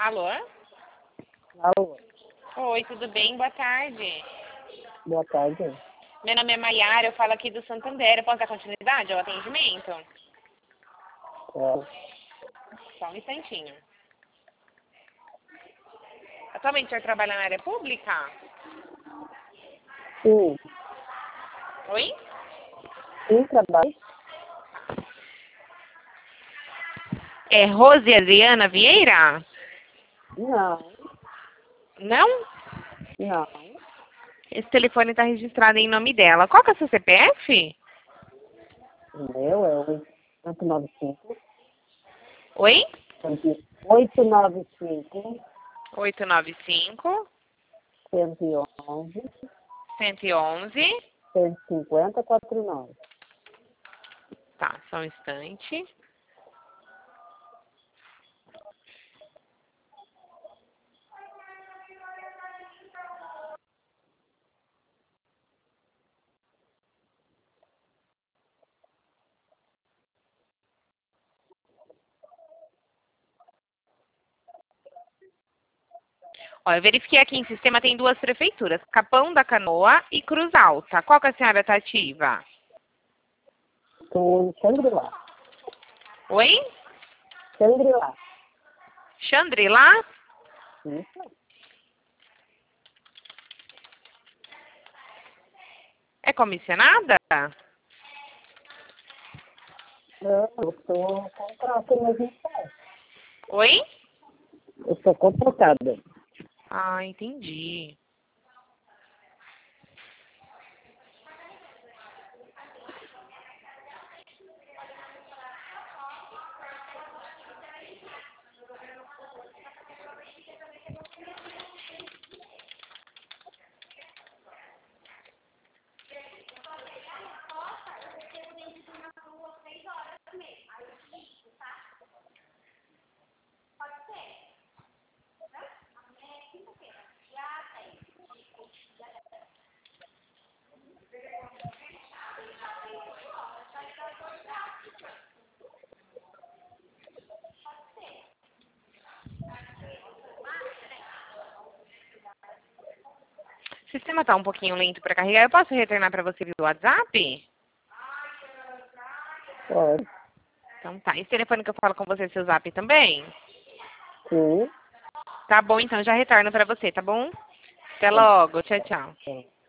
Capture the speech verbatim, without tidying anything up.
Alô? Alô, Oi, tudo bem? Boa tarde. boa tarde. Meu nome é Maiara, eu falo aqui do Santander. Eu posso dar continuidade ao atendimento? É, Só um instantinho. Atualmente o senhor trabalha na área pública? sim, Oi? sim, trabalho. É Rose Adriana Vieira? Não, Não? não. Esse telefone está registrado em nome dela. Qual que é o seu C P F? O meu é oito nove cinco, Oi? oito nove cinco, oito nove cinco, cento e onze, cento e onze. cento e cinquenta, quarenta e nove. Tá, só um instante. Ó, eu verifiquei aqui em sistema, tem duas prefeituras, Capão da Canoa e Cruz Alta. Qual que a senhora está ativa? Estou em Xangri-Lá. Oi? Xangri-Lá. Xandri-Lá? Isso. É comissionada? Não, eu sou contratada na vinte e sete. Oi? Eu sou contratada. Ah, entendi. O sistema está um pouquinho lento para carregar. Eu posso retornar para você via WhatsApp? Pode. Então tá. Esse telefone que eu falo com você é seu Zap também? Sim. Tá bom, então já retorno para você, tá bom? Até logo. Tchau, tchau. Tá.